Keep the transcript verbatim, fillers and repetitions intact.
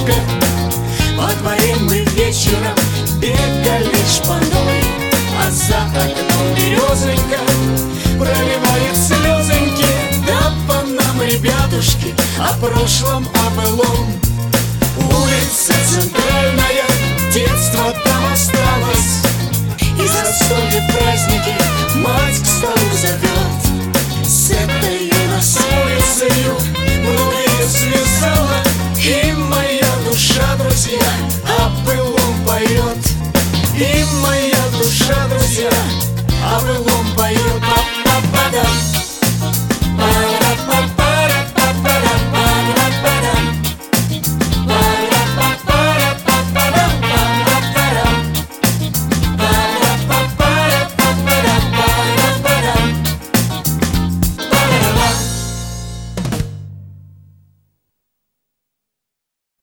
ребятушка. Во дворе мы вечером бегали шпаной, а за окном березонька проливает слезоньки. Да по нам, ребятушки, о прошлом, о былом. Улица центральная, детство там осталось, и застолье в праздники мать к столу зовет.